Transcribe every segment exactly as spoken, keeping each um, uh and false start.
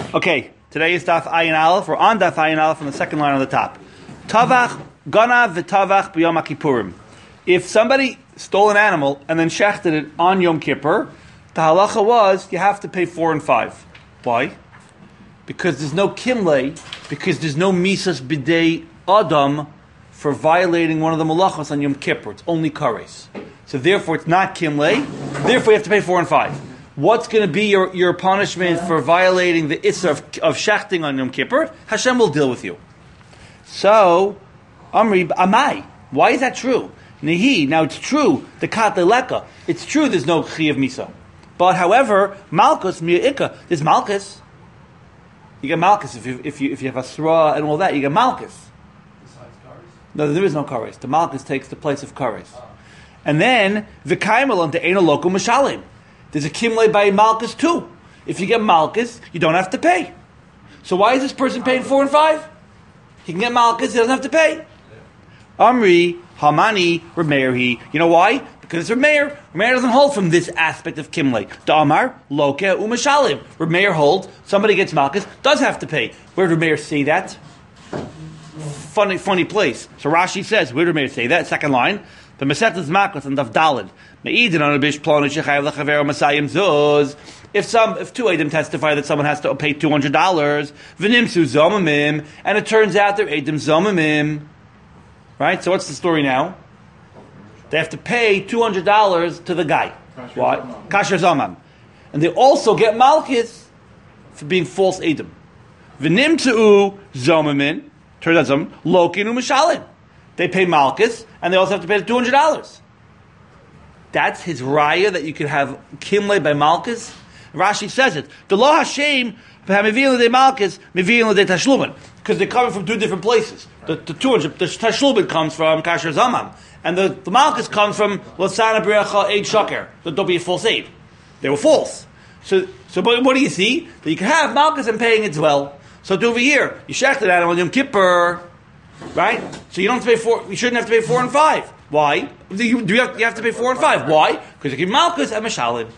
Okay, today is Daf Ayin Aleph. We're on Daf Ayin Aleph from the second line on the top. Tavach, Ganav v'Tavach b'Yom Kippurim. If somebody stole an animal and then shechted it on Yom Kippur, the halacha was you have to pay four and five. Why? Because there's no kimlei, because there's no misas b'dei adam for violating one of the malachos on Yom Kippur. It's only kares. So therefore it's not kimlei, therefore you have to pay four and five. What's going to be your, your punishment for violating the issur of, of shechting on Yom Kippur? Hashem will deal with you. So, Amri, Amai, why is that true? Nehi, now it's true, the kat leka, it's true there's no chi of misa. But however, malchus, mi'ika, there's malchus. You get malchus if you, if you, if you have asra and all that, you get malchus. Besides kares? No, there is no kares. The malchus takes the place of kares. Oh. And then, v'kaimal on the eno loku mashalim. There's a kimle by malchus too. If you get malchus, you don't have to pay. So why is this person paying four and five? He can get malchus, he doesn't have to pay. Amri, Hamani, Rameirhi. You know why? Because it's Rameir. Rameir doesn't hold from this aspect of kimle. Da'amar, loke, umashalim. Rameir holds, somebody gets malchus, does have to pay. Where did Rameir say that? Funny, funny place. So Rashi says, where did Rameir say that? Second line. The Mesetas Malchus and Daf Daled. If some, if two Eidim testify that someone has to pay two hundred dollars, v'nimsu zomamim, and it turns out they're Eidim zomamim, right? So what's the story now? They have to pay two hundred dollars to the guy. Why? Kasher zomam, and they also get malchus for being false Eidim. V'nimsu zomamin, turns out some lokin u'mishalim. They pay malchus, and they also have to pay two hundred dollars. That's his raya that you could have kimle by malchus. Rashi says it. The law Hashem mivin de malchus mivin de tashlumin, because they're coming from two different places. The, the two hundred, the tashlumin comes from kasher zamam, and the, the malchus comes from lasana brecha eid shaker. So don't be a false aid. They were false. So, so but what do you see? That you can have malchus and paying it as well. So do over here, you shechted that on Yom Kippur, right? So you don't have to pay four. You shouldn't have to pay four and five. Why? Do you, do you, have, you have to pay four and five. Why? Because you give malchus and mashalim.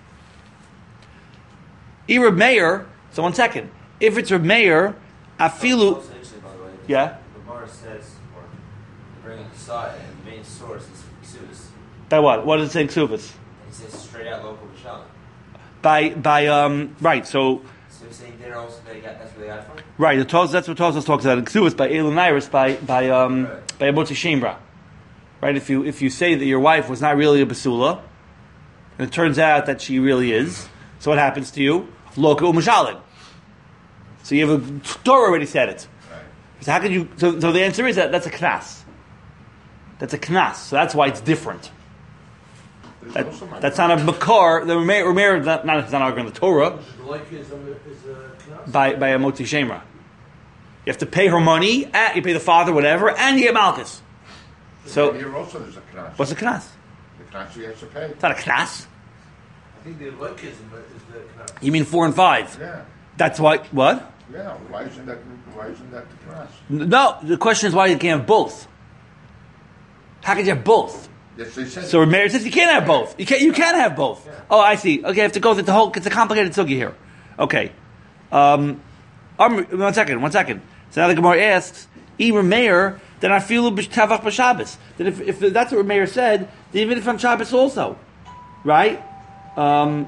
Reb Meir. So one second. If it's Reb Meir, afilu. Also interesting, by the way. Yeah. The Gemara says, or bringing the side, and the main source is Ksubas. By what? What does it say in Ksubas? And it says straight out local Mishalim. By by um right. So. So he's saying there also they got that's where they got it from. Right. The Tos, that's what Tosas talks about in Ksubas by Elon Iris by by um right. by Motzi Shembra. Right, if you if you say that your wife was not really a basula, and it turns out that she really is, so what happens to you? Loka u'mashalim. So you have a Torah already said it. Right. So how can you? So, so the answer is that that's a knas. That's a knas. So that's why it's different. That, that's not a makar. The Rameir is not not, not arguing the Torah. The like is a, is a by by a motzi shemra. You have to pay her money. And you pay the father, whatever, and you get malchus. So here also there's a knas. What's a knas? The knas you have to pay. It's not a knas. I think the like is, is the knas. You mean four and five? Yeah. That's why. What? Yeah. Why isn't that? Why isn't that the knas? No. The question is why you can't have both. How can you have both? Yes, they said. So Rameir says you can't have both. You can't. You can have both. Yeah. Oh, I see. Okay, I have to go through the whole. It's a complicated sugi here. Okay. Um, um, one second. One second. So now the Gemara asks, "E Rameir." Then I feel b'tavach b'Shabbos. Then if, if that's what Rameir said, then even if on Shabbos also, right? Um,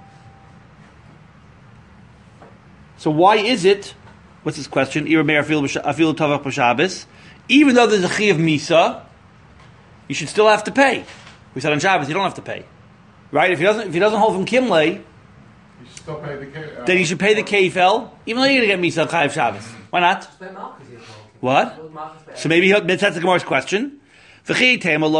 so why is it? What's this question? Rameir I feel tavach b'Shabbos. Even though there's a chi of misa, you should still have to pay. We said on Shabbos you don't have to pay, right? If he doesn't, if he doesn't hold from kimle, You still pay the ke- uh, then you should pay the kefel, even though you're going to get misa chayiv Shabbos. Why not? What? So maybe he'll, that's the Gemara's question. You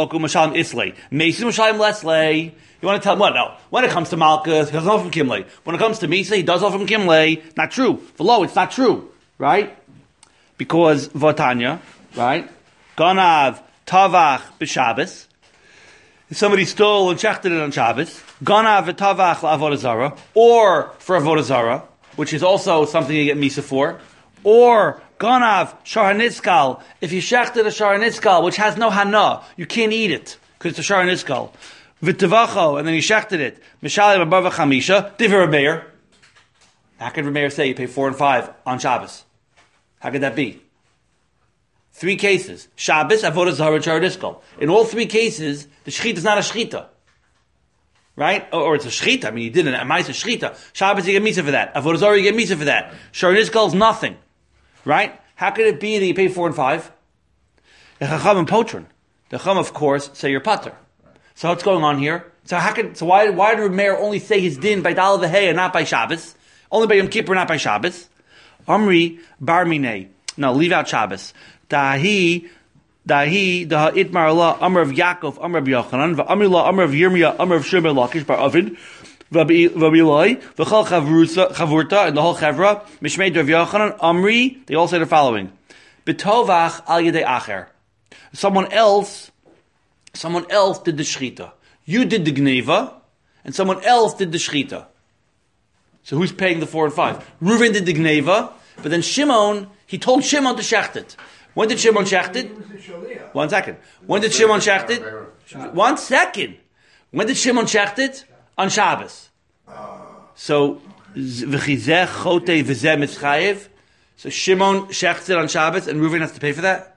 want to tell him what? No. When it comes to Malchus, he doesn't know from Kimle. When it comes to Misa, he does know from Kimle. Not true. Below, it's not true. Right? Because Vatanya, right? Ganav, Tavach, B'Shabbos. If somebody stole and checked it on Shabbos, Ganav, Tavach, Avodah Zarah, or for Avodah Zarah, which is also something you get Misa for, or Ganav, Shahanitzkal, if you shechted a Shahanitzkal, which has no hana, you can't eat it, because it's a Shahanitzkal. V'tevacho, and then you shechted it. Mishalim above a chamisha, divrei Rameir. How could Rameir say you pay four and five on Shabbos? How could that be? Three cases. Shabbos, Avodah Zarah, Charadiskel. In all three cases, the shechita is not a shechita. Right? Or, or it's a shechita. I mean, you did an Amaisa shechita. Shabbos, you get misa for that. Avodah Zarah, you get misa for that. Charadiskel is nothing. Right? How could it be that you pay four and five? The Chacham and Potron. The Chacham, of course, say you're pater. So what's going on here? So how could, so why, why did Rameir only say his din by Dal V'Hei and not by Shabbos? Only by Yom Kippur, not by Shabbos? Amri bar minei. No, leave out Shabbos. Dahi, dahi, daha itmar Allah, Amr of Yaakov, Amr of Yochanan, Amr Allah, Amr of Yirmiyah, Amr of Shimon Lakish bar Ovid, Vabilai, V'chal Chavurta, and the whole Chavra, Mishmei of Yochanan, Amri, they all say the following. Betovach al yedei acher. Someone else, someone else did the shechita. You did the gneva, and someone else did the shechita. So who's paying the four and five? Reuven did the gneva, but then Shimon, he told Shimon to shecht it. When did Shimon shecht it? One second. When did Shimon shecht it? One second. When did Shimon shecht it? On Shabbos. So, v'chizeh chote v'zeh mitzchayev. So Shimon shechts it on Shabbos, and Reuven has to pay for that?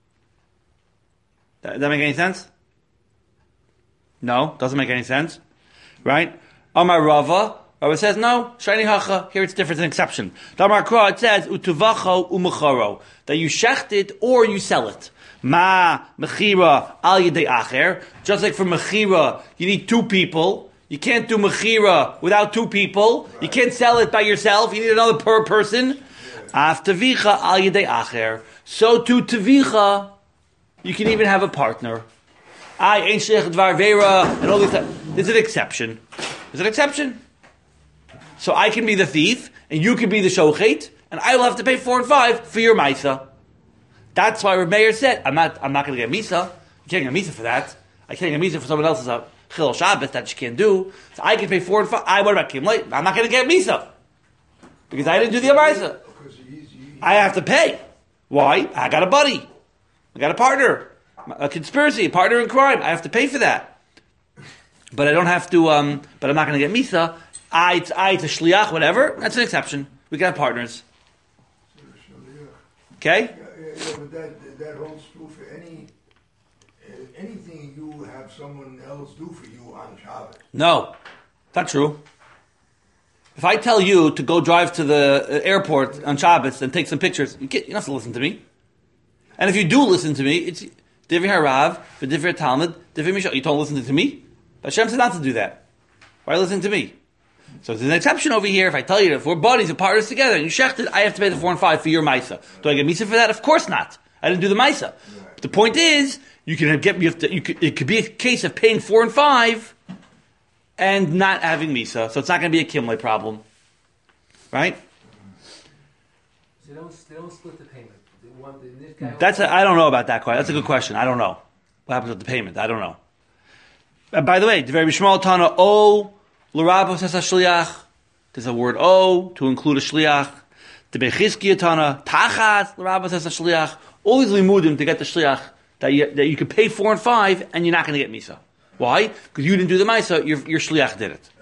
Does that make any sense? No, doesn't make any sense. Right? Amar Rava, Rava says, no, shiny hacha, here it's different, it's an exception. Damar Kra, it says, utuvacho umecharo, that you shecht it or you sell it. Ma, mechira, al yedei acher. Just like for mechira, you need two people. You can't do mechira without two people. You can't sell it by yourself. You need another per person. Af tavicha al yedei acher. So to tavicha, you can even have a partner. I ain't shech dvar vera, and all these things. There's an exception. There's an exception. So I can be the thief, and you can be the shochet, and I will have to pay four and five for your misa. That's why Rameir said, I'm not, I'm not going to get misa. You can't get misa for that. I can't get misa for someone else's uh, chil Shabbos that you can't do. So I can pay four and five. I, what about Kim late? I'm not going to get misa. Because I didn't do the Amaisa. I have to pay. Why? I got a buddy. I got a partner. A conspiracy, a partner in crime. I have to pay for that. But I don't have to, um, but I'm not going to get misa. I, it's, I, it's a shliach, whatever. That's an exception. We can have partners. Okay? Yeah, yeah, but that, that holds true for any, uh, anything you have someone else do for you on Shabbos. No. Not true. If I tell you to go drive to the airport on Shabbos and take some pictures, you can't, you don't have to listen to me. And if you do listen to me, it's Divrei Harav, for Divrei Talmud, Divrei Mishal. You don't listen to me? But Hashem said not to do that. Why listen to me? So there's an exception over here. If I tell you that if we're buddies and partners together and you shecht it, I have to pay the four and five for your Maisa. Do I get Misa for that? Of course not. I didn't do the Maisa. Right. The point is, you can get you have to, you could, it could be a case of paying four and five and not having Misa. So it's not going to be a Kimle problem. Right? So they don't, they don't split the payment. They want the, this guy That's a, I don't know about that quite. That's a good question. I don't know. What happens with the payment? I don't know. Uh, by the way, the very Bishmal Tana, O, L'Rabos has a shliach. There's a word O to include a shliach. The Bechizkiya Tana, Tachas, L'Rabos has a shliach. All these limudim to get the shliach that you, that you could pay four and five and you're not going to get misa. Why? Because you didn't do the misa, your, your shliach did it.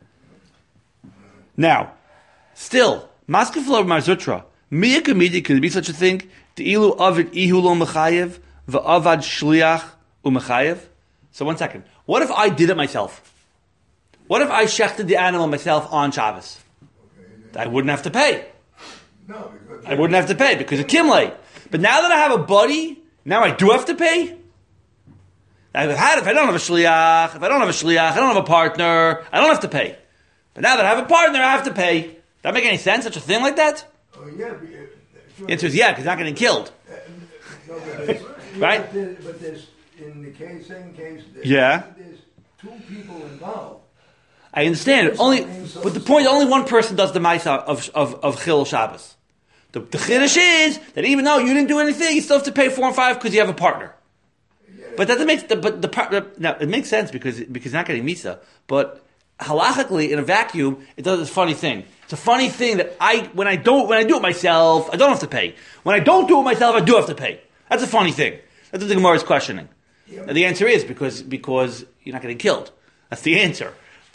Now, still, Maskeflo Marzutra, Miya Kamidi, could there be such a thing? The ilu avid ihu lo mechayev, v'avad shliach u'mechayev. So one second. What if I did it myself? What if I shechted the animal myself on Shabbos? Okay, I wouldn't have to pay. No, because I wouldn't have to pay because of Kimle. But now that I have a buddy, now I do have to pay? I've had, if I don't have a shliach, if I don't have a shliach, I don't have a partner, I don't have to pay. But now that I have a partner, I have to pay. Does that make any sense? Such a thing like that? Oh, yeah. But, uh, the answer is yeah, because he's not getting killed. Uh, no, but there's, Right? But, there, but there's, in the case, same case, there's, Yeah. there's two people involved. I understand. Only, but the point, only one person does the Maisa of, of, of Chil Shabbos. The, the Chiddush is that even though you didn't do anything, you still have to pay four and five because you have a partner. But that makes the, but the partner, now it makes sense because, because you're not getting Misa. But halachically, in a vacuum, it does this funny thing. It's a funny thing that I, when I don't, when I do it myself, I don't have to pay. When I don't do it myself, I do have to pay. That's a funny thing. That's what the Gemara is questioning. And the answer is because, because you're not getting killed. That's the answer.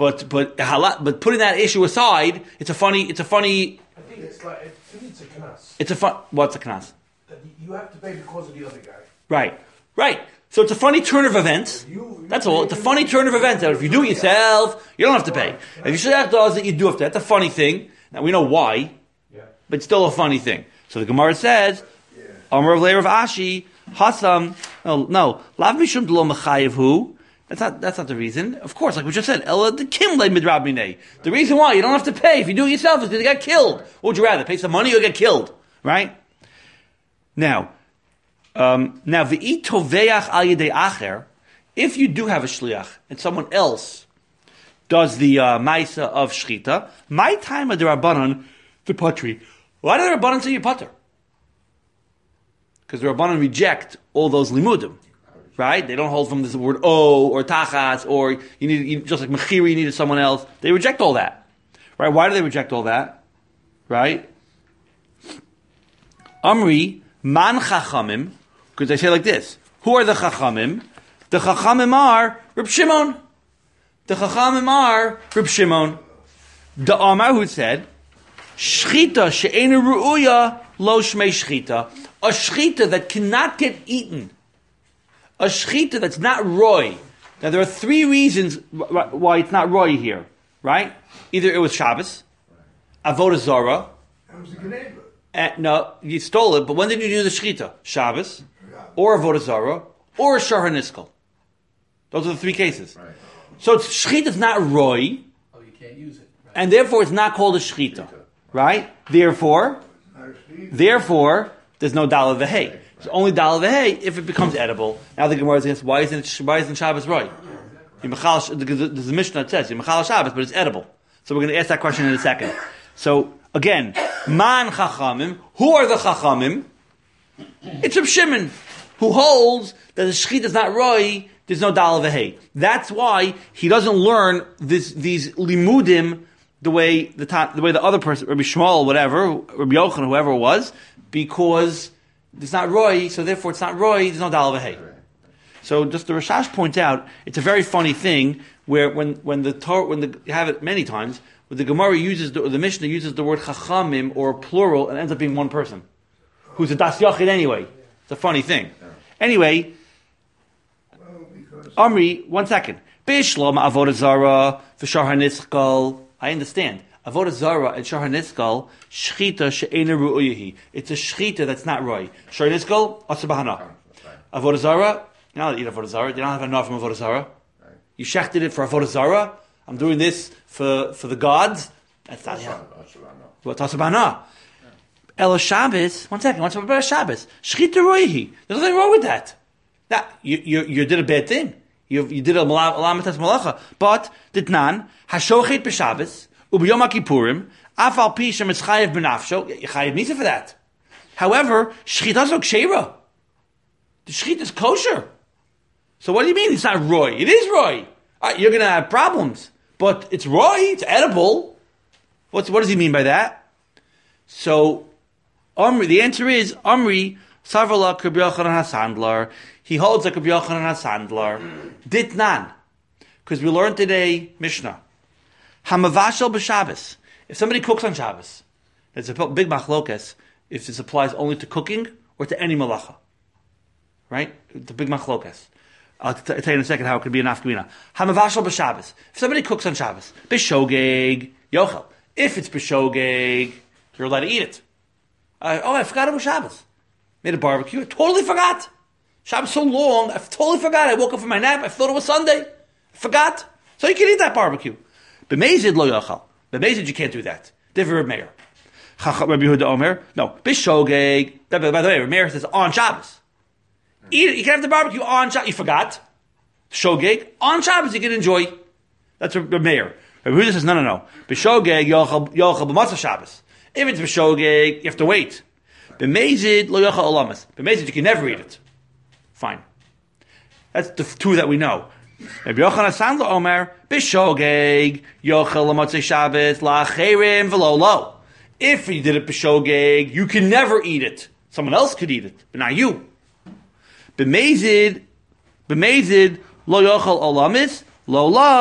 But but halat, but putting that issue aside, it's a funny. It's a funny. I think it's like it, to me it's a knas. It's a fun. What's a knas? That you have to pay because of the other guy. Right, right. So it's a funny turn of events. You, you That's all. It's a funny turn of events. That if you do it yourself, you don't have to pay. If you should have does it, you do have to. That's a funny thing. Now we know why, Yeah. but it's still a funny thing. So the Gemara says, "Amar of Leir of Ashi Hasam." No, no. Lav mishum delo mechayev hu. That's not. That's not the reason. Of course, like we just said, Ella the kim le midrab minei. The reason why you don't have to pay if you do it yourself is because you got killed. What would you rather pay some money or get killed? Right? Now. Um, now, v'it toveach al yedei acher, if you do have a shliach and someone else does the uh, ma'isa of shchita, my time of the rabbanon the potri. Why do the rabbanon say you potter? Because the rabbanon reject all those limudim, right? They don't hold from this word o or tachas or you need you, just like mechiri you needed someone else. They reject all that, right? Why do they reject all that, right? Amri man chachamim. Because they say like this: who are the chachamim? The chachamim are Reb Shimon. The chachamim are Reb Shimon. The Amar who said, "Shchita she'ena ru'uya lo shmei shchita." A shchita that cannot get eaten. A shchita that's not roy. Now there are three reasons why it's not roy here, right? Either it was Shabbos, avodah zarah. That was the Gneva. Uh, no, you stole it. But when did you do the shchita? Shabbos. Or avodah zarah, or a shahar niskel. Those are the three cases. Right. So it's shchita is not roy, Oh, you can't use it. Right. and therefore it's not called a shchita, right? Therefore, therefore there's no dalad v'hei. It's only dalad v'hei if it becomes edible. Now the Gemara says, why isn't it, why isn't Shabbos roy? There's a Mishnah that says Yimachal Shabbos, but it's edible. So we're going to ask that question in a second. So again, man chachamim. Who are the chachamim? It's Reb Shimon, who holds that the shchita is not roy, there's no dal v'hei. That's why he doesn't learn this, these limudim the way the the way the other person, Rabbi Shmuel, whatever, Rabbi Yochanan, whoever it was, because it's not roy, so therefore it's not roy, there's no dal v'hei. So just the Rashash points out, it's a very funny thing where when, when the Torah, when the, you have it many times, where the Gemara uses, the, or the Mishnah uses the word chachamim or plural and ends up being one person, who's a das yachid anyway. It's a funny thing. Anyway, Amri, one second. Bishlam avodah zara v'shahar niskal. I understand. Avodah zara and shahar niskal shchita she'ena ru'uyehi. It's a shchita that's not roy. Shahar niskal asubahana. Avodah zara. You don't eat avodah zara. You don't have enough from avodah zara. You shechted it for avodah zara. I'm doing this for for the gods. That's not yeah. What asubahana? Elo Shabbos. One second. What's about Shabbos? Shchita roihi. There's nothing wrong with that. Now you you, you did a bad thing. You you did a malamatas malacha. But ditnan hashochet b'Shabbos ubiyom Kippurim afal pi shemitchayev b'nafsho. You chayev misa for that. However, shchita is kshera. The shchita is kosher. So what do you mean it's not roy? It is roy. Right, you're going to have problems, but it's roy. It's edible. What's what does he mean by that? So. Amri, the answer is Amri Sarvala Rabbi Yochanan HaSandlar. He holds like Rabbi Yochanan HaSandlar. Ditnan, because we learned today Mishnah. Hamavashal b'Shabbos. If somebody cooks on Shabbos, there's a big machlokas if this applies only to cooking or to any malacha. Right? The big machlokas. I'll t- tell you in a second how it could be an afkamina. Hamavashal b'Shabbos. If somebody cooks on Shabbos, b'shogeg yochel. If it's b'shogeg, you're allowed to eat it. Uh, oh, I forgot it was Shabbos. Made a barbecue. I totally forgot. Shabbos so long, I totally forgot. I woke up from my nap. I thought it was Sunday. I forgot. So you can eat that barbecue. B'mezid lo yachal. B'mezid you can't do that. Divrei Reb Meir. Rabbi Yehuda Omer. No. B'shogeg. By the way, Reb Meir says on Shabbos. Eat it. You can have the barbecue on Shabbos. You forgot. Shogeg. On Shabbos you can enjoy. That's Reb Meir. Rabbi Yehuda says no, no, no. B'shogeg yochal b'matzah Shabbos. If it's b'shogeg, you have to wait. B'mezid lo yochal olamas. B'mezid you can never eat it. Fine. That's the two that we know. Rabbi Yochanan HaSandlar Omer b'shogeg yochal l'motzei Shabbos la'acherim v'lo lo. If you did it b'shogeg, you can never eat it. Someone else could eat it, but not you. B'mezid, b'mezid lo yochal olamis lo lo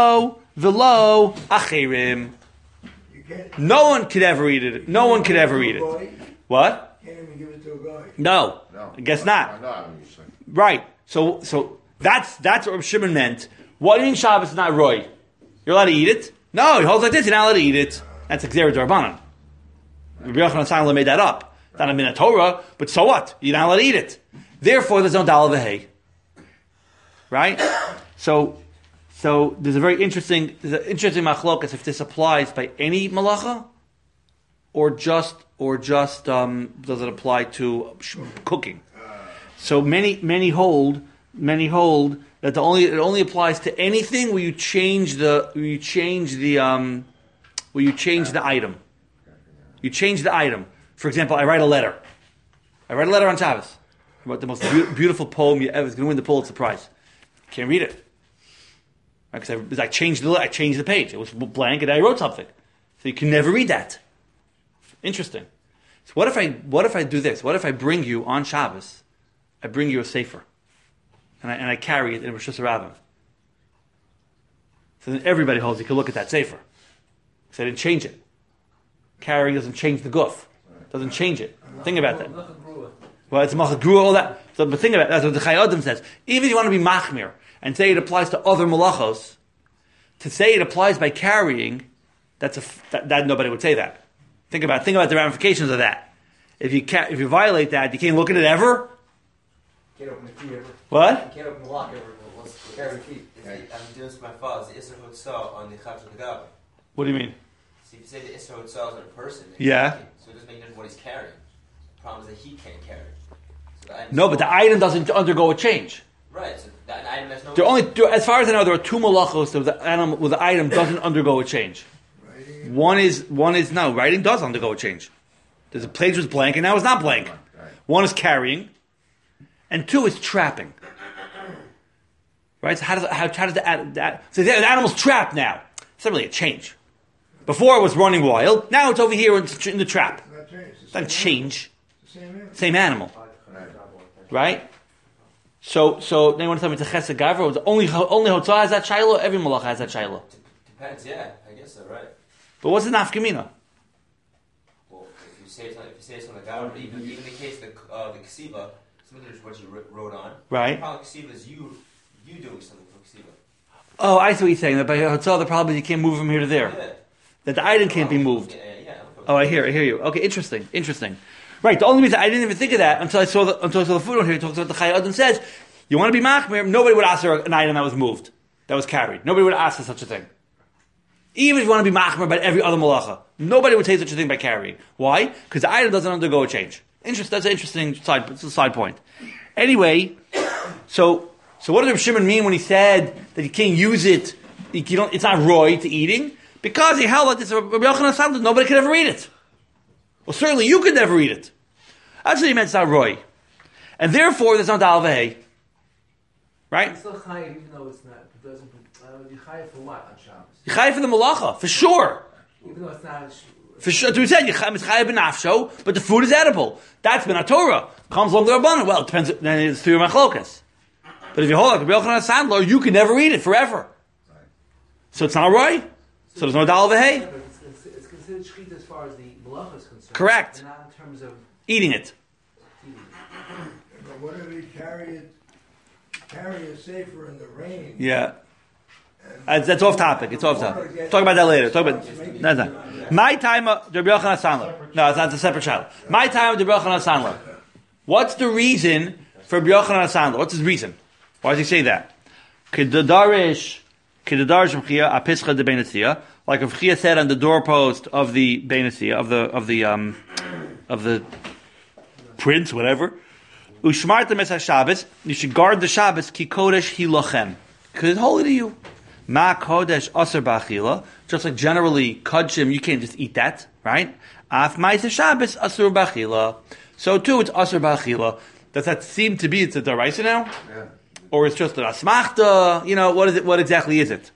velo achirim. You can't. No one could ever eat it. No one could ever eat it. What? Can't even give it to a guy. No, No. I guess not. No, obviously. Right. So, so that's that's what Reb Shimon meant. What do you mean Shabbos is not roy? You're allowed to eat it? No, he holds like this. You're not allowed to eat it. That's Xer Darbanan. Rabbi Yochanan Sandler made that up. It's not in a Torah, but so what? You're not allowed to eat it. Therefore, there's no dal v'hei. Right? So, so there's a very interesting, there's an interesting machlokas if this applies by any malacha, or just, or just um, does it apply to sh- cooking? So many, many hold, many hold that the only it only applies to anything where you change the, where you change the, um, where you change the item. You change the item. For example, I write a letter. I write a letter on Shabbos. I wrote the most be- beautiful poem you ever. It's going to win the Pulitzer Prize. Can't read it because right, I, I changed the I changed the page. It was blank, and I wrote something. So you can never read that. Interesting. So what if I what if I do this? What if I bring you on Shabbos? I bring you a sefer, and I and I carry it in Rosh Hashanah. So then everybody holds you can look at that sefer. Because I didn't change it. Carrying doesn't change the guf. Doesn't change it. Think about that. Well, it's machagru, all that. So, but think about it. That's what the Chai Adam says. Even if you want to be machmir and say it applies to other malachos, to say it applies by carrying, that's a that, that nobody would say that. Think about think about the ramifications of that. If you ca- if you violate that, you can't look at it ever. Can't open the key ever. What? You can't open the lock ever. Let's carry the key. If the- I'm doing this with my father. It's the Isser Hotzah on the Chav Shadagav. What do you mean? So if you say the Isser Hotzah is on a person, Yeah. so it doesn't make difference what he's carrying. The problem is that he can't carry. So the No, but the item doesn't undergo a change. right. So that item has no. There are only, as far as I know, there are two malachos where the animal, where the item doesn't undergo a change. Writing. One is one is no writing does undergo a change. There's a page was blank and now it's not blank. One is carrying, and two is trapping. Right? So how does how, how does the, that so the animal's trapped now? It's not really a change. Before it was running wild. Now it's over here in, in the trap. Not changed. It's not a change. It's the same answer. Same animal. Right? So so then you want to tell me it's a chesed gavra? Only only hotzah has that shiloh. Every malach has that shiloh. Depends. Yeah, I guess so. Right. But what's the nafkamina? Well, if you say it's on, if you say it's on the Gav, even even in the case of the uh, the Ksiva, something is what you wr- wrote on. Right. The problem with Ksiva is you you doing something for Ksiva. Oh, I see what you're saying. That by hotzah, the problem is you can't move from here to there. Yeah. That the item can't be moved. Yeah. yeah. Oh, I hear, I hear you. Okay, interesting, interesting. Right. The only reason I didn't even think of that until I saw the until I saw the food on here. It talks about the Chai Adam says you want to be machmir. Nobody would ask for an item that was moved, that was carried. Nobody would ask for such a thing. Even if you want to be machmir about every other malacha, nobody would say such a thing by carrying. Why? Because the item doesn't undergo a change. Interest. That's an interesting side. It's a side point. Anyway, so so what did Reb Shimon mean when he said that you can't use it? You don't. It's not roy to eating because he held like this. Rabbi Yochanan said that nobody could ever eat it. Well, certainly you could never eat it. That's what he meant. It's not roy, and therefore there's no dal v'hei. Right? It's still chayiv, even though it's not. It doesn't. Uh, you chayiv for what on Shabbos? You chayiv for the malacha for sure. Even though it's not. For sure, we said you chayiv b'nafsho, but the food is edible. That's been a Torah. Comes along the rabbanon. Well, it depends. Then it's through your machlokas. But if you hold like Rabbi Yochanan Sandler, you can never eat it forever. So it's not roy. So there's no dal v'hei. But it's, it's, it's considered shechita as far as the malacha is concerned. Correct. And not in terms of Eating it. eating. But what if he carry it, carry a safer in the rain? Yeah. Uh, that's off topic. It's off topic. Talk about that later. Talk about that's not. My time of Rabbi Yochanan Sandler. No, it's not. It's a separate child. My time of Rabbi Yochanan Sandler. What's the reason for Rabbi Yochanan Sandler? What's his reason? Why does he say that? Kedadarish, kedadarish Mchia apischa de Beinatzia, like Rav Chia said on the doorpost of the Beinatzia of the of the um of the prince, whatever. Ushmartem es Shabbos. You should guard the Shabbos. Ki kodesh hi lochem, because it's holy to you. Ma kodesh aser b'achila. Just like generally kodshim, you can't just eat that, right? Af ma'aser Shabbos aser b'achila. So too, it's aser b'achila. Does that seem to be it's a deraisa now? Yeah. Or it's just an asmachta? You know, what is it? What exactly is it?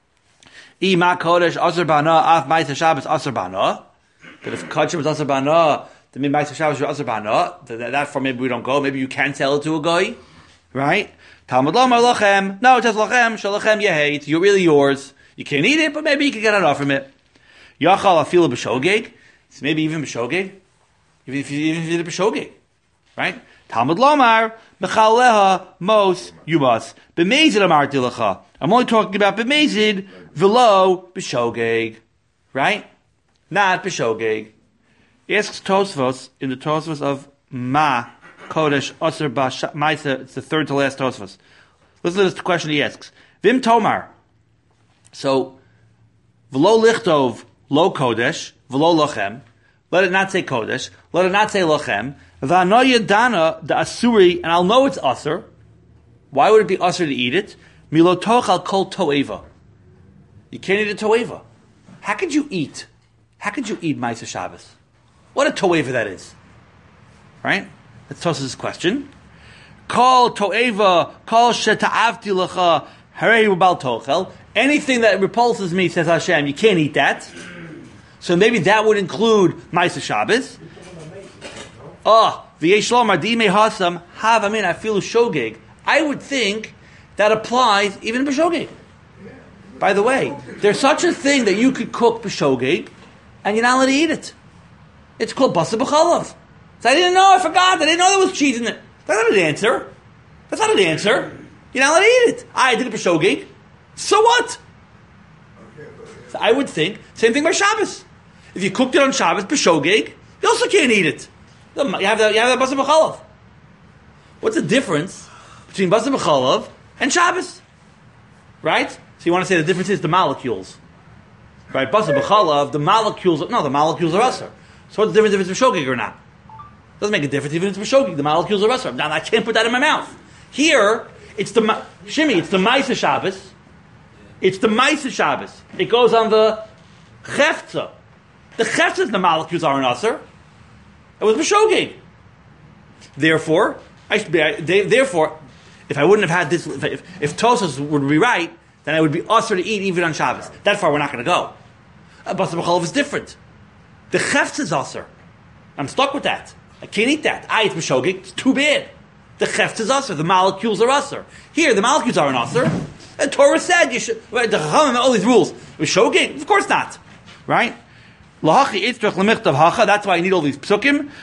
I ma kodesh aser bana af ma'aser Shabbos aser bana. But if kodshim is aser bana, then maybe ma'aser Shabbos is aser bana. That, that for maybe we don't go. Maybe you can sell it to a guy, right? Talmud lomar lochem. No, it says lochem shalochem yehet. You're really yours. You can't eat it, but maybe you can get it off from it. Yachal afila b'shogeg. So maybe even b'shogeg. Even if you even if you did a b'shogeg. Right? Talmud Lomar, Mechaleha, Mos, Yumas. B'mezid Amar Dilacha. I'm only talking about b'mezid, v'lo, b'shogeg. Right? Not b'shogeg. Asks Tosfos, in the Tosfos of Ma, Kodesh, Osir, Maisa, it's the third to last Tosfos. Listen to this question he asks. Vim Tomar. So, v'lo lichtov, lo Kodesh, v'lo lochem. Let it not say Kodesh. Let it not say lochem. V'anoya dana the asuri, and I'll know it's asur. Why would it be asur to eat it? Milo tochal kol toeva. You can't eat a toeva. How could you eat? How could you eat Ma'aser Shabbos? What a toeva that is. Right? That's Tos's question. Kol toeva, kol sheta'avti lecha, harei bal tochel. Anything that repulses me, says Hashem, you can't eat that. So maybe that would include Ma'aser Shabbos. Oh, v'yesh lomar di'mei hasam hav amin afilu shogeg. I would think that applies even b'shogeg. By the way, there's such a thing that you could cook b'shogeg, and you're not allowed to eat it. It's called basa b'chalav. So I didn't know, I forgot, I didn't know there was cheese in it. That's not an answer. That's not an answer. You're not allowed to eat it. I did it b'shogeg. So what? So I would think, same thing by Shabbos. If you cooked it on Shabbos b'shogeg, you also can't eat it. You have that, you have that basa b'chalav. What's the difference between basa b'chalav and Shabbos? Right? So you want to say the difference is the molecules. Right? Basa b'chalav, the molecules, no, the molecules are usher. So what's the difference if it's b'shogeg or not? Doesn't make a difference even if it's b'shogeg, the molecules are usher. Now I can't put that in my mouth. Here, it's the, Shimi, it's the Ma'aser Shabbos. It's the Ma'aser Shabbos. It goes on the Chefza. The Chefza, the molecules are an usher. It was b'shogeg. Therefore, I should be, I, they, therefore, if I wouldn't have had this, if, if, if Tosas would be right, then I would be usher to eat even on Shabbos. That far we're not going to go. Uh, Basa b'chalav is different. The chefs is usher. I'm stuck with that. I can't eat that. Ah, it's b'shogeg. It's too bad. The chefs is usher. The molecules are usher. Here, the molecules are an usher. And Torah said you should. Right, the Chachamim, all these rules. B'shogeg? Of course not. Right? That's why I need all these psukim.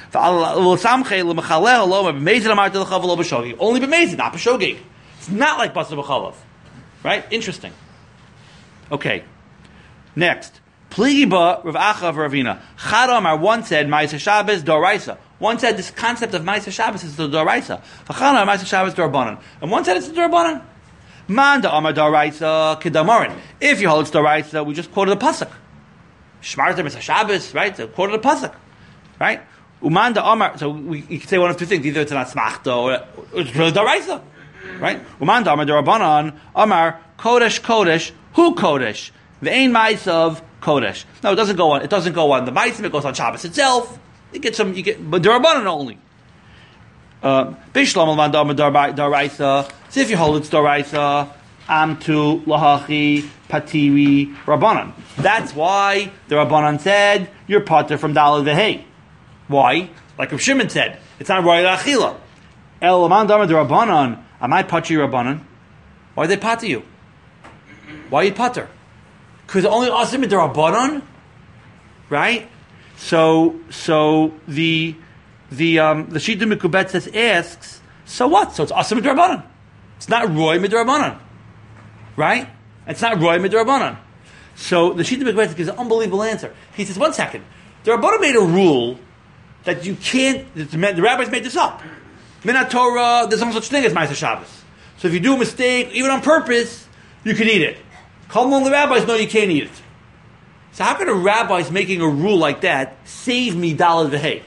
Only b'mezid, not b'shogeg. It's not like basa b'chalav. Right? Interesting. Okay. Next. Pligiba Rav Acha Ravina. Chadamar one said Ma'aser Shabbos Doraisa. One said this concept of Ma'aser Shabbos is the Doraisa. Chadamar Ma'aser Shabbos Dorbanan. And one said it's the Dorbanan. Man da Amar Doraisa Kedamorin. If you hold it's Doraisa, we just quoted the pasuk. Shmartem is a Shabbos, right? So quoted a pasuk, right? Umanda Amar. So we you can say one of two things: either it's not smachta or it's really daraisa, right? Umanda Amar Darabanan Amar Kodesh Kodesh Hu Kodesh Ve'ein Ma'asav Kodesh. No, it doesn't go on. It doesn't go on the Ma'asim. It goes on Shabbos itself. You get some. You get but Darabanan only. Bishlam Umanda Amar Daraisa. So if you hold it's daraisa. Amtu lahachi patiri rabbanan. That's why the rabbanan said you're pater from dalad v'hei. Why? Like Rav Shimon said, it's not roy la'achila. El aman damar the rabbanan. Am I patri rabbanan? Why did they pater you? Why are you pater? Because only asim the rabbanan, right? So, so the the um, the Shita Mikubetzes asks, so what? So it's asim the rabbanan. It's not roy midrabanan. Right? It's not Roy Midrabanan. So the Shita B'Kvetzes gives an unbelievable answer. He says, one second. The Rabbanan made a rule that you can't, the, the rabbis made this up. Minat Torah, there's no such thing as Ma'aser Shabbos. So if you do a mistake, even on purpose, you can eat it. Come along the rabbis, no, you can't eat it. So how can a rabbi's making a rule like that save me dalad v'hei?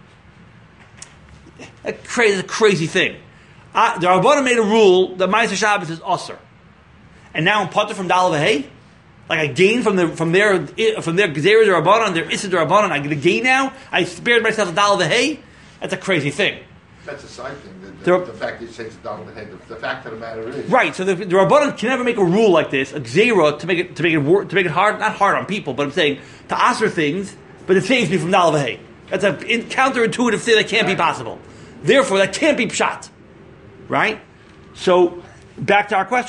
That's crazy, a crazy thing. Uh, the Rabbanan made a rule that Ma'aser Shabbos is usher. And now I'm pater from Dal V'Hei? Like I gain from the from their from their Gezerah Rabbanan, their Issa Rabbanan, I get a gain now? I spared myself a Dal V'Hei? That's a crazy thing. That's a side thing. The, the, the fact that you say it's Dal V'Hei, the, the fact of the matter is. Right, so the, the Rabbanan can never make a rule like this, a Gezerah, to make it to make it wor- to make it hard, not hard on people, but I'm saying to answer things, but it saves me from Dal V'Hei. That's a in, counterintuitive thing that can't be possible. Therefore, that can't be pshat. Right? So back to our question.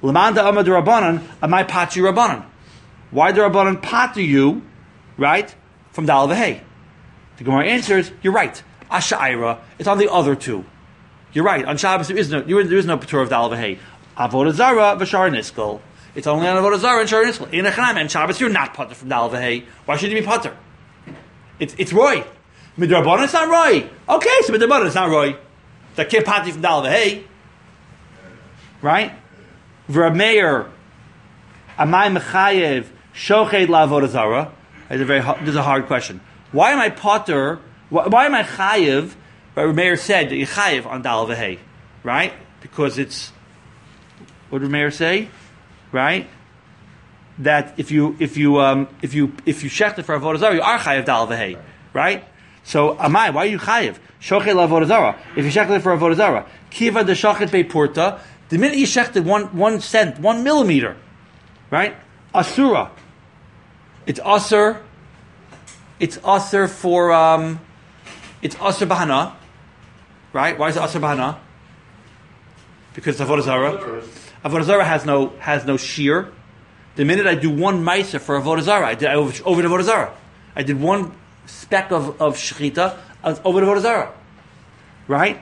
Lamanda Amad Rabbanan, Amai Patri Rabbanan. Why the Rabbanan pater you, right, from Dal V'Hei? The Gemara answers, you're right. Asha'ira, it's on the other two. You're right. On Shabbos there is no there is no patur of Dal V'Hei. Avodah Zara v'Shar Niskel. It's only on Avodah Zara and Shar Niskel. In Echanam and Shabbos you're not pater from Dal V'Hei. Why should you be pater? It's it's Roy. Midrabanan it's not Roy. Okay, so Midrabanan it's not Roy. That can't pater from Dal V'Hei. Right? V'Rameir Amai Mechayev Shoched LaAvodah Zara. It's a very this is a hard question. Why am I pater? Why, why am I chayev? Right, Meir said that you chayev on Dal V'Hei, right? Because it's what did Meir say, right? That if you if you um, if you if you shechted for avodah zara, you are chayev Dal V'Hei, right? So amai, why are you chayev? Shochet LaAvodah Zara. If you shechted for avodah zara, kiva de shochet beipurta. The minute you shechted one one cent, one millimeter, right? Asura. It's asur. It's asur for um, it's asur bahana, right? Why is it asur bahana? Because avodah zara. Avodah zara has no has no shear. The minute I do one ma'aser for avodah zara, I did I over, over the avodah zara. I did one speck of of shechita over the avodah zara, right?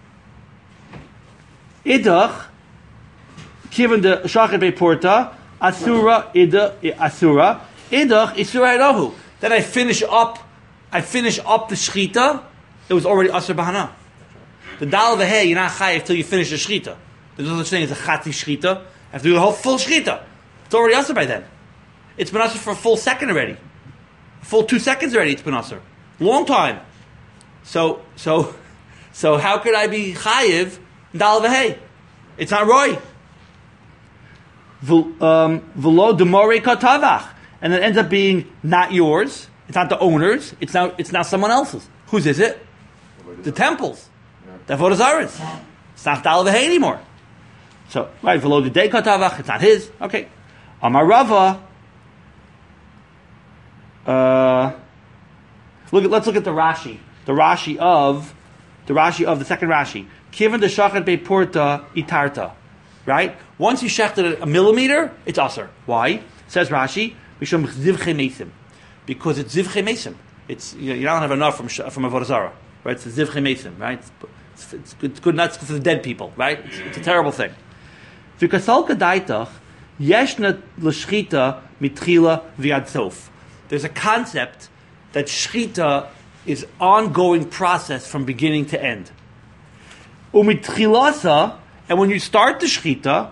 Idach, given the shachet beporta asura ida asura idach isura idahu. Then I finish up, I finish up the shechita. It was already asur bahana. The Dal V'Hei, you're not chayiv till you finish the shechita. There's no such thing as a chati shechita. I have to do the whole full shechita. It's already asur by then. It's been asur for a full second already. A full two seconds already. It's been asur. Long time. So, so, so how could I be chayiv Dal V'Hei? It's not Roy. V'lo demore katavach. And it ends up being not yours. It's not the owner's. It's now it's now someone else's. Whose is it? The temple's. The avodah zara's. It's not Dal V'Hei anymore. So right, v'lo de katavach. It's not his. Okay. Amar Rava. Uh, look at let's look at the Rashi. The Rashi of the Rashi of the second Rashi. Kivan de shachet beporta itarta. Right. Once you shechted a millimeter, it's asur. Why? Says Rashi. Because it's zivchei mesim. It's you, know, you don't have enough from from avodah zara, right? It's zivchei mesim, right? It's, it's, good, it's good not for the dead people, right? It's, it's a terrible thing. There's a concept that shchita is ongoing process from beginning to end. And when you start the shchita,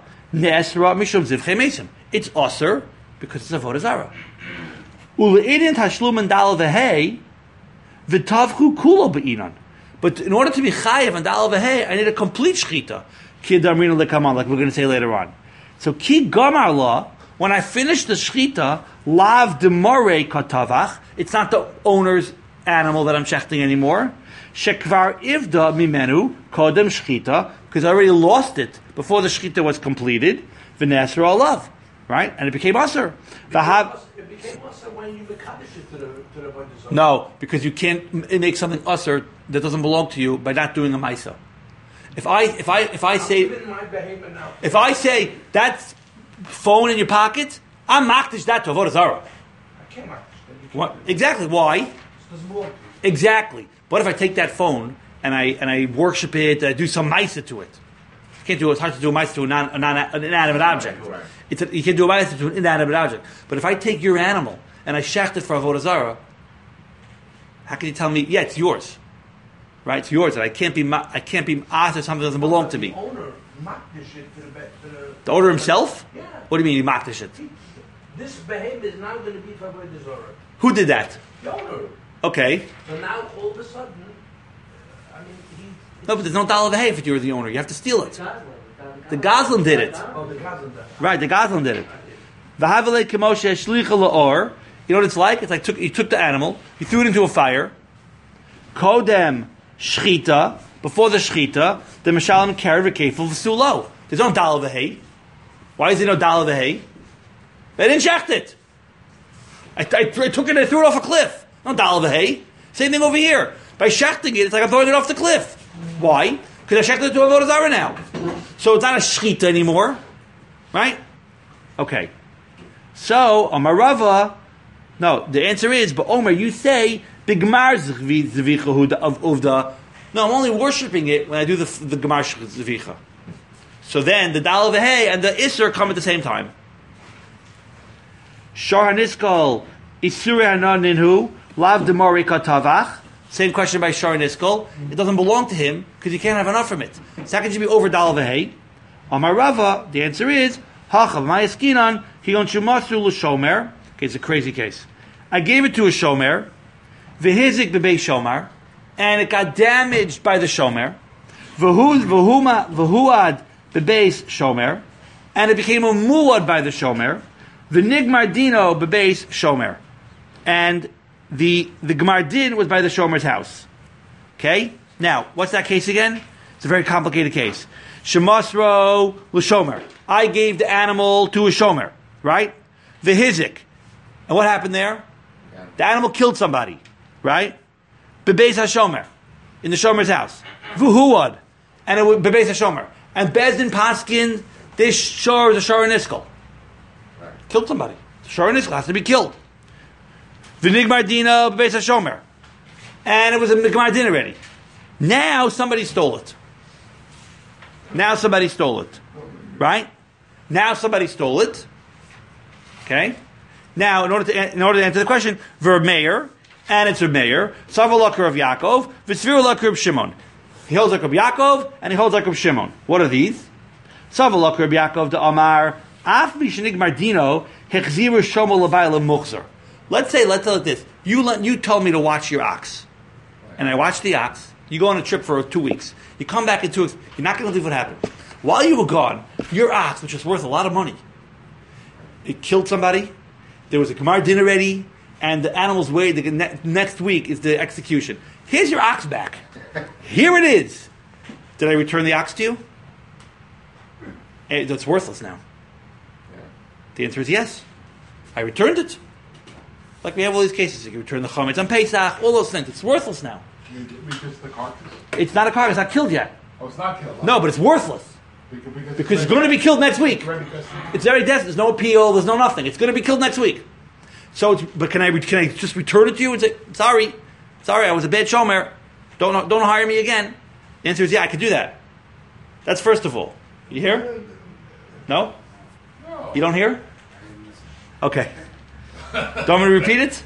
it's asur. Because it's avodah zara. Ule'idin tashlum Dal V'Hei v'tavchu kulo be'inan. But in order to be chayev on Dal V'Hei, I need a complete shechita. Ki darmina lekaman, like we're going to say later on. So ki gamar la, when I finish the shechita, lav demore katavach, it's not the owner's animal that I'm shechting anymore. Shekvar ivda mimenu kodem shechita, because I already lost it before the shechita was completed. V'nesra alav. Right? And it became asur. It became asur when you mekadosh it to the to the avodah zara. No, because you can't make something asur that doesn't belong to you by not doing a ma'isa. If I if I if I say if I say that phone in your pocket, I'm makdish that to avodah zara. I can't makdish that. What exactly? Why? It doesn't belong to you. Exactly. What if I take that phone and I and I worship it, and I do some ma'isa to it? You can't do it. It's hard to do a ma'isa to a non, a non, an inanimate object. It's a, you can do a ma'isa to an inanimate object. But if I take your animal and I shecht it for avodah zara, how can you tell me? Yeah, it's yours, right? It's yours, and I can't be I can't be asked if something doesn't belong to me. The owner makdish it to the, to the The owner himself? Yeah. What do you mean he makdish it? This behavior is now going to be for avodah zara. Who did that? The owner. Okay. So now all of a sudden, I mean, he. No, but there's no Dal V'Hei if you're the owner. You have to steal it. The Goslin did it. Oh, the Goslin did it. Right, the Goslin did it. V'havelei k'moshe shlicha la'or. You know what it's like? It's like took, he took the animal, he threw it into a fire. Kodem shchita. Before the shchita, the Meshalim carried v'kefil v'sulo. There's no Dal V'Hei. Why is there no Dal V'Hei? They didn't shecht it. I, I, I took it and I threw it off a cliff. No Dal V'Hei. Same thing over here. By shechting it, it's like I'm throwing it off the cliff. Why? Because I shechted it to avodah zara now. So it's not a shchita anymore. Right? Okay. So, Amarava, no, the answer is, but Omer, you say, Bigmar Zvicha of Uvda. No, I'm only worshipping it when I do the, the Gemar Zvicha. So then, the Dal V'Hei and the Isser come at the same time. Shar HaNiskal, Isur HaNaninhu, Lav Demori Katavach. Same question by Shar HaNiskal. It doesn't belong to him, because he can't have enough from it. Second should be over Dal V'Hei. Amarava, the answer is, Hachav Mayaskinan, Hion Shumasu L'Shomer. Okay, it's a crazy case. I gave it to a Shomer, V'hizik B'bei Shomer, and it got damaged by the Shomer, V'hu V'huma V'huad B'beis Shomer, and it became a muad by the Shomer, V'nigmar Dino B'beis Shomer, and the the Gemar Din was by the Shomer's house. Okay? Now, what's that case again? It's a very complicated case. Shemasro L'Shomer. I gave the animal to a Shomer, right? V'hizik. And what happened there? The animal killed somebody, right? Bebeis HaShomer, in the Shomer's house. V'huad, and it was Bebeis HaShomer. And Bezdin Paskin, this shor is a Shor HaNiskal. Right. Killed somebody. The Shor HaNiskal has to be killed. V'nigmar Dina Bebeis HaShomer. And it was a Gemar Din already. Now somebody stole it. Now somebody stole it. Right? Now somebody stole it. Okay? Now, in order to in order to answer the question, Vermeer, and it's a mayor, Savalakar of Yaakov, Visvirulakar of Shimon. He holds like Reb Yaakov, and he holds like Reb Shimon. What are these? Savalakar of Yaakov de Amar, Af Mishanig Mardino, Hechziru Shomo Levayla Muchzer. Let's say, let's say like this. You let, you told me to watch your ox. And I watched the ox. You go on a trip for two weeks. You come back in two weeks. You're not going to believe what happened. While you were gone, your ox, which was worth a lot of money, it killed somebody. There was a Gemar Din already, and the animal's way. The ne- next week is the execution. Here's your ox back. Here it is. Did I return the ox to you? It's worthless now. The answer is yes. I returned it. Like we have all these cases. You can return the chametz on Pesach, all those things. It's worthless now. Because the carcass? It's not a carcass. It's not killed yet. Oh, it's not killed. No, but it's worthless. Because, because, because it's going to be killed next week. It's, it's very desperate. There's no appeal. There's no nothing. It's going to be killed next week. So, it's, but can I can I just return it to you and say, sorry, sorry, I was a bad shomer. Don't don't hire me again. The answer is yeah, I could do that. That's first of all. You hear? No? No. You don't hear? Okay. Do you want me to repeat it?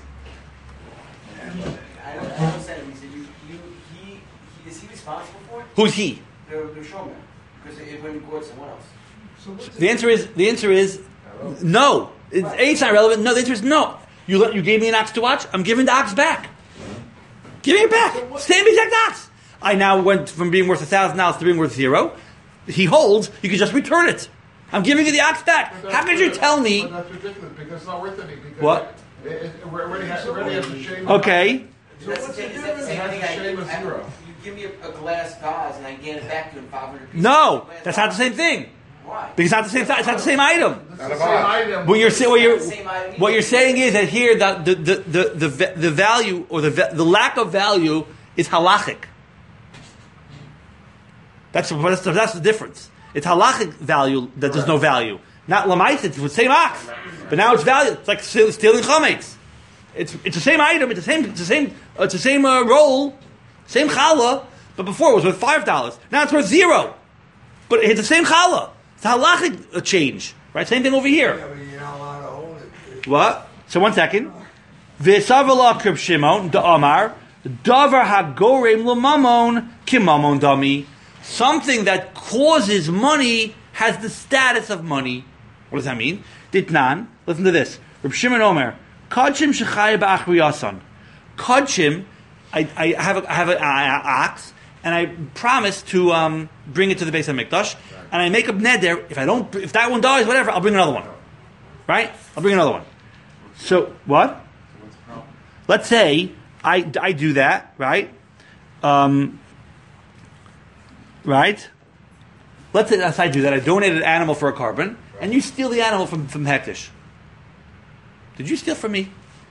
I don't understand. He said, you, you, he, he, is he responsible for it? Who's he? The, the showman. Because it went to go to someone else. So what's The answer is the answer is no. It's, A, it's not relevant. No, the answer is no. You let, you gave me an ox to watch. I'm giving the ox back. Giving it back. Same exact ox. I now went from being worth a thousand dollars to being worth zero. He holds. You can just return it. I'm giving you the ox back. How could you tell me? But that's ridiculous because it's not worth anything. Because What? It, it, it already has, it already has a shame. Okay. So That's what's the the thing, is that the difference? same It has thing a I shame do? of I- zero. You give me a, a glass vase and I get it back to you in five hundred pieces. No, Glass that's not the vase. same thing. Why? Because it's not the same. It's not the same item. It's Not the a same vase. item. What you're saying, what you're, It's not the same item what either. you're saying is that here the the the the, the, the, the value or the the lack of value is halachic. That's that's the, that's the difference. It's halachic value that there's no value. Not lamait. It's the same ox, but now it's value. It's like steal- stealing chametz. It's it's the same item. It's the same. It's the same. It's the same uh, roll, same challah. But before it was worth five dollars. Now it's worth zero. But it's the same challah. It's a halachic uh, change, right? Same thing over here. Yeah, but you're not allowed to own it. What? So one second. V'savala krib Shimon the Amar davar hagorem l'mamon kimamon dami. Something that causes money has the status of money. What does that mean? Ditnan. Listen to this. Reb Shimon Omer. Kodshim shechaya ba'achriyasan. Kodshim. I, I have a, I have an ox, and I promise to um, bring it to the base of Mikdash, and I make a neder. If I don't, if that one dies, whatever, I'll bring another one. Right? I'll bring another one. So what? Let's say I, I do that, right? Um, right? Let's say as I do that, I donated an animal for a carbon, and you steal the animal from from Hektish. Did you steal from me?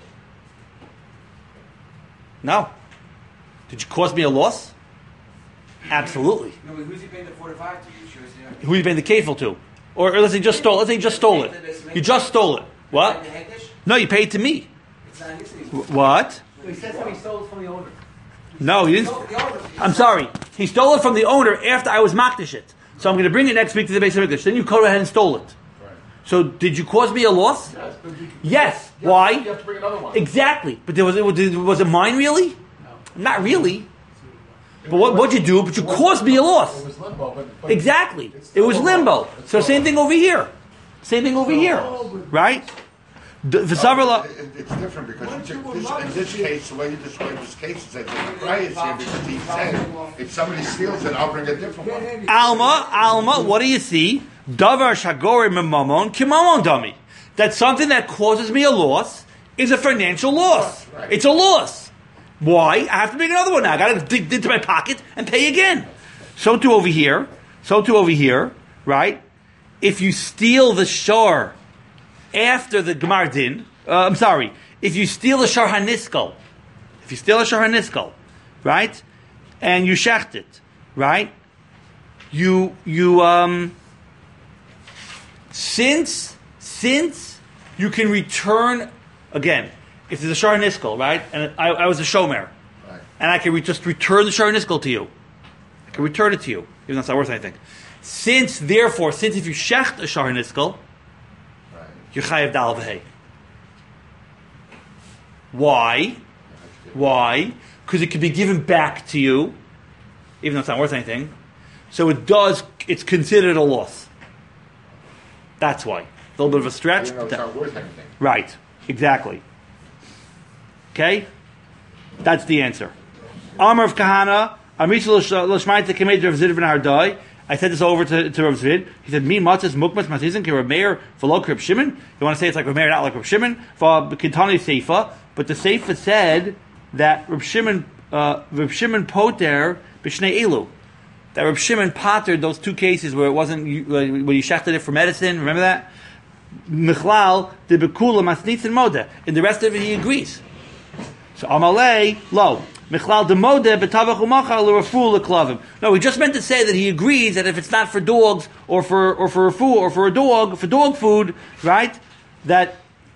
No. Did you cause me a loss? Absolutely. No, but who's he paying the forty-five to? You sure it's not? Who you paying the kafel to? or, or let's say you just stole. Let's say you just stole it. You just stole it. What? No, you paid to me. Wh- What? He said somebody stole it from the owner. No, he didn't. I'm sorry. He stole it from the owner after I was makdish it. So I'm going to bring it next week to the base of Mikdash. Then you go ahead and stole it. So did you cause me a loss? Yes, but you, Yes. you Why? Have, you have to bring another one. Exactly. But there was it was, was it mine really? No. Not really. But what what'd you do? But you caused me a loss. It was limbo, but, but Exactly. it's It was still limbo. It's So still same thing over here. Same thing over here. Right? The the Savarla- It- it- It's different because in this, in this case, the way you describe this case is that the prior is here because he said, if somebody steals it, I'll bring a different one. Alma, Alma, what do you see? Davar shagori memamon kimamon dummy. That something that causes me a loss is a financial loss. Right. It's a loss. Why? I have to make another one now. I got to dig into my pocket and pay again. So too over here. So too over here. Right? If you steal the shor after the Gemar Din, uh, I'm sorry, if you steal a shor haniskel, if you steal a shor haniskel, right, and you shecht it, right, you you um since since you can return again, if there's a shor haniskel, right, and I, I was a shomer, Right. and I can re- just return the shor haniskel to you, I can return it to you, even though it's not worth anything. Since therefore, since if you shecht a shor haniskel, Right. you're chayav dal v'hei. Why? Why? Because it could be given back to you, even though it's not worth anything. So it does. It's considered a loss. That's why. A little bit of a stretch. You know, it's not worth anything. Right. Exactly. Okay. That's the answer. Amar of Kahana. Amisha l'shmaita kamed Rav Zvid ben Hardai. I said this over to, to Rav Zvid. He said, "Mi matzes mukmas matizin ki Rav Meir v'lo Rav Shimon." You want to say it's like Rav Meir, not like Rav Shimon? For Kintani Seifa, but the Seifa said that Rav Shimon, uh, Rav Shimon poter b'shnei elu. That Rav Shimon pottered those two cases where it wasn't when you shechted it for medicine. Remember that? Michlal de bekula masnitzin moda. In the rest of it, he agrees. So Amalei lo. Michlal de modeh betavach umachar l'raful l'klavim. No, he just meant to say that he agrees that if it's not for dogs or for or for a food or for a dog for dog food, right? That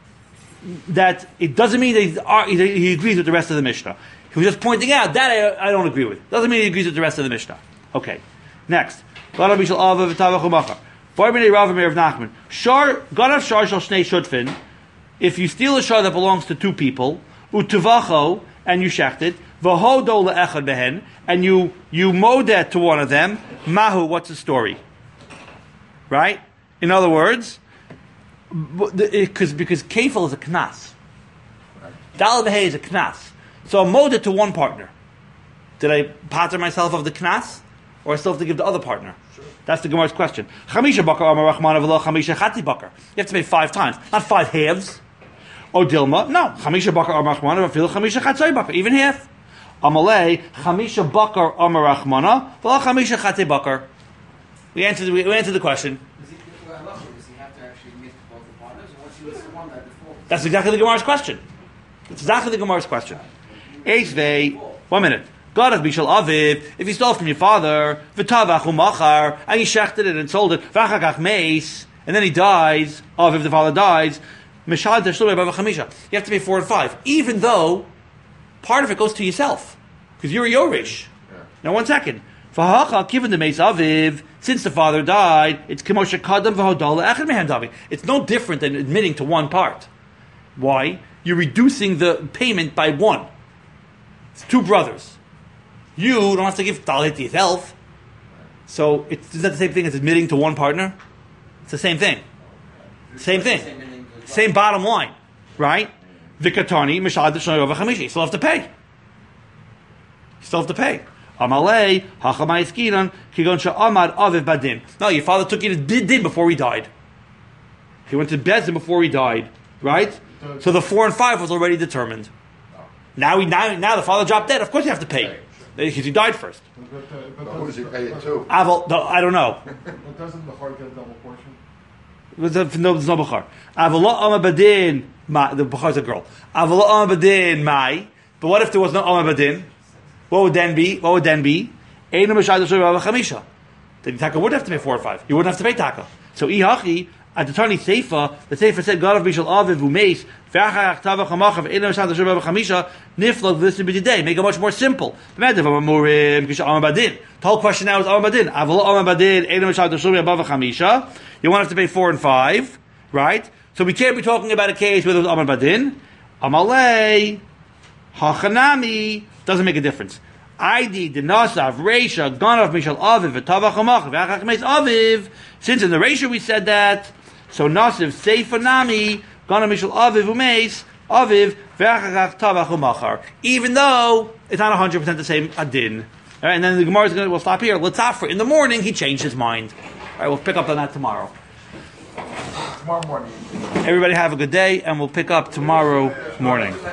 that it doesn't mean that he, he agrees with the rest of the Mishnah. He was just pointing out that I, I don't agree with. Doesn't mean he agrees with the rest of the Mishnah. Okay, next. Ganav mishal ava v'tavach umachar. Bar b'nei Rav and Meir of Nachman. Shar ganav shar shal shnei shutfin. If you steal a shar that belongs to two people, utuvacho, and you shecht it, v'hodo le'echad behen, and you you mowed that to one of them, mahu, what's the story? Right? In other words, because because kefil is a knas. Dal v'hei is a knas. So I mowed it to one partner. Did I pater myself of the knas? Or I still have to give the other partner? Sure. That's the Gemara's question. Chamisha bakar amar rachmana v'lo chamisha chati bakar. You have to pay five times, not five halves. O Dilma, no. Chamisha bakar amar rachmana v'fil chamisha chatzai bakar, even half. Amalei chamisha bakar amar rachmana v'lo chamisha chati bakar. We answered. We, we answered the question. Does he, well, does he have to actually admit to both the partners, or once he was the one that before? That's exactly the Gemara's question. That's exactly the Gemara's question. Eisvei, one minute. God of Bishal Aviv, if you stole from your father, v'tavach umachar, and you shechted it and sold it, v'achakach meis, and then he dies, Aviv, the father dies, mishal teshlumei b'ava chamisha. You have to pay four and five, even though part of it goes to yourself, because you're a Yorish. Yeah. Now one second. V'hacha, given the meis Aviv, since the father died, it's k'moshe kadam v'hodala echad mehem davi. It's no different than admitting to one part. Why? You're reducing the payment by one. It's two brothers. You don't have to give talit to yourself. So it's, is that the same thing as admitting to one partner? It's the same thing. Same thing. Same bottom line. Right? Vikatani, Mishad Shanav Chamishi. You still have to pay. You still have to pay. Amalei, Hachamai Skinan, Kigon Sha'amad Aviv Badin. No, your father took you to Din before he died. He went to Bezdin before he died. Right? So the four and five was already determined. Now he now, now the father dropped dead. Of course you have to pay. Because he died first. But, uh, but, But who does he pay it to? Aval, no, I don't know. but doesn't the heart get a double portion? There's no, there's no Bukhar. Avala Amma Badin, the Bukhar's a girl. Avala Amma Badin, Mai. But what if there was no Amma Badin? What would then be? What would then be? Einu Mishad Shor Chamisha. Then Taka would have to pay four or five. You wouldn't have to pay Taka. So ihachi at the Tani Seifa, the Seifa said God of Bishal Aviv Umeis V'achach Tavach Hamachav Eino Shad Shubah Chamisha Niflog this to be today. Make it much more simple. The whole question now is Amar Badin. Aval Amar Badin Eino Shad Shubah Chamisha. You want us to pay four and five, right? So we can't be talking about a case where it was Amar Badin. Amalei Hachanami doesn't make a difference. Aidi Dinasav Reisha Ganav Mishal Aviv V'Tavach Hamachav V'achach Meis Aviv. Since in the Reisha we said that. So Nasiv Seifa Nami Gana Mishal Aviv Umeis Aviv Ve'achach Tavach Umachar. Even though it's not one hundred percent the same adin. All right, and then the Gemara is going to, we'll stop here. L'tzafra. In the morning, he changed his mind. All right, we'll pick up on that tomorrow. Tomorrow morning. Everybody have a good day, and we'll pick up tomorrow morning.